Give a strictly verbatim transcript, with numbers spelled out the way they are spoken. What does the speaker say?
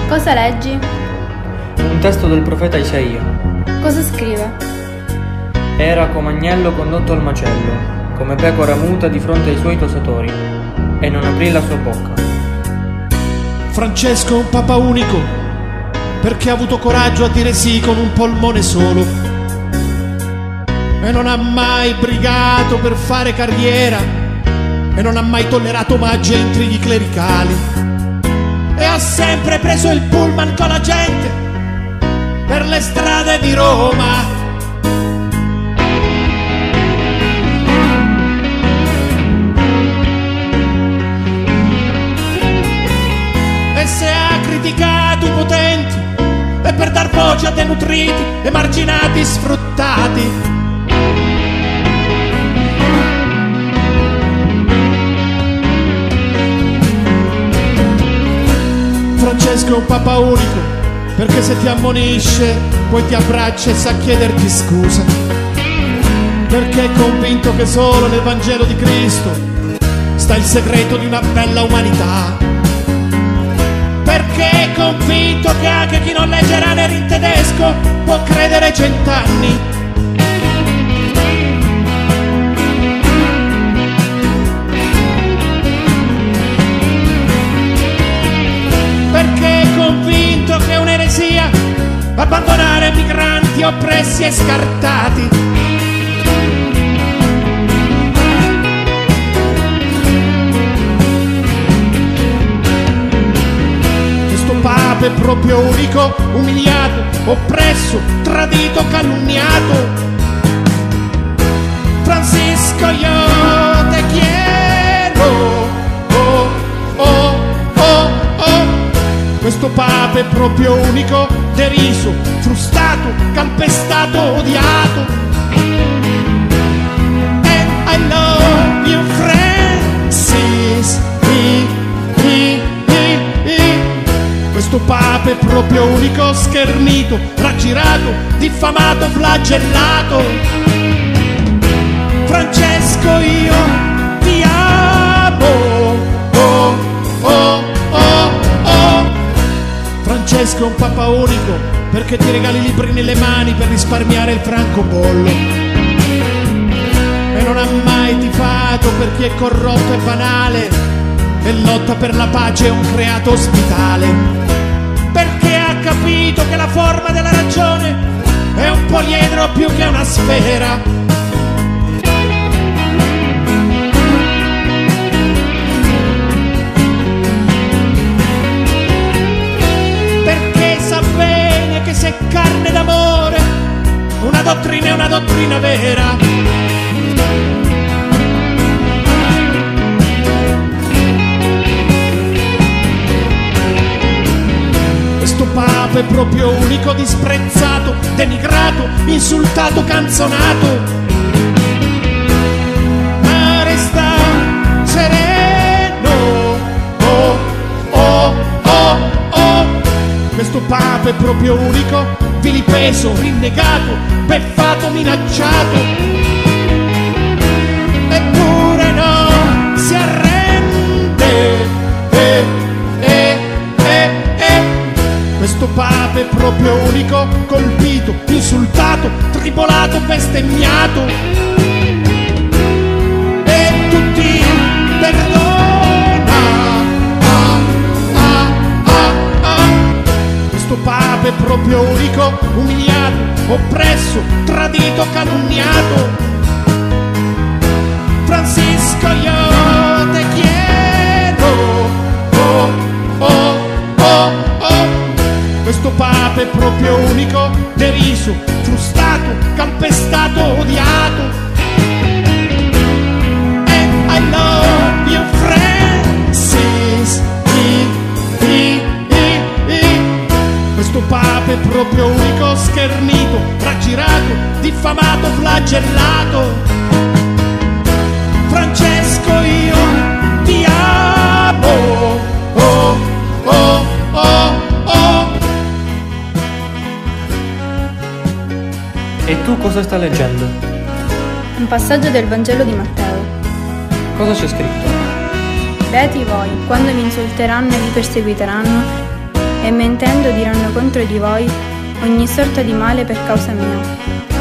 Cosa leggi? Un testo del profeta Isaia. Cosa scrive? Era come agnello condotto al macello, come pecora muta di fronte ai suoi tosatori, e non aprì la sua bocca. Francesco è un papa unico, perché ha avuto coraggio a dire sì con un polmone solo, e non ha mai brigato per fare carriera, e non ha mai tollerato omaggi e intrighi clericali, e ha sempre preso il pullman con la gente per le strade di Roma. E se ha criticato i potenti e per dar voce a denutriti, emarginati, sfruttati, Francesco è un papa unico, perché se ti ammonisce poi ti abbraccia e sa chiederti scusa, perché è convinto che solo nel Vangelo di Cristo sta il segreto di una bella umanità, perché è convinto che anche chi non legge Rahner in tedesco può credere cent'anni, perché è convinto che è un'eresia abbandonare migranti oppressi e scartati, questo papa è proprio unico, umiliato, oppresso, tradito, calunniato. Francisco, io te quiero, oh, oh, oh, oh. Questo papa è proprio unico, deriso, frustato, calpestato, odiato. And I love you, Francis. I, I, I, I. Questo papa è proprio unico, schernito, raggirato, diffamato, flagellato. Francesco, io ti amo. Oh, oh, oh, oh. Francesco è un papa unico, perché ti regali i libri nelle mani per risparmiare il francobollo, e non ha mai tifato per chi è corrotto e banale, e lotta per la pace è un creato ospitale, perché ha capito che la forma della ragione è un poliedro più che una sfera, che se carne d'amore una dottrina è una dottrina vera. Questo papa è proprio unico, disprezzato, denigrato, insultato, canzonato, ma resta sereno. Oh, oh, oh, oh. Questo papa è proprio unico, vilipeso, rinnegato, beffato, minacciato, eppure non si arrende. Eh, eh, eh, eh. Questo papa è proprio unico, colpito, insultato, tribolato, bestemmiato, e tutti perdona. Questo papa è proprio unico, umiliato, oppresso, tradito, calunniato. Francisco, io te quiero. Oh, oh, oh, oh. Questo papa è proprio unico, deriso, frustato, calpestato, odiato. And I love you, Francis. I, I, I, I. Questo papa è proprio unico, schernito, raggirato, diffamato, flagellato. Francesco, io ti amo. Oh, oh, oh, oh. E tu cosa stai leggendo? Un passaggio del Vangelo di Matteo. Cosa c'è scritto? Beati voi, quando vi insulteranno e vi perseguiteranno e mentendo diranno contro di voi ogni sorta di male per causa mia.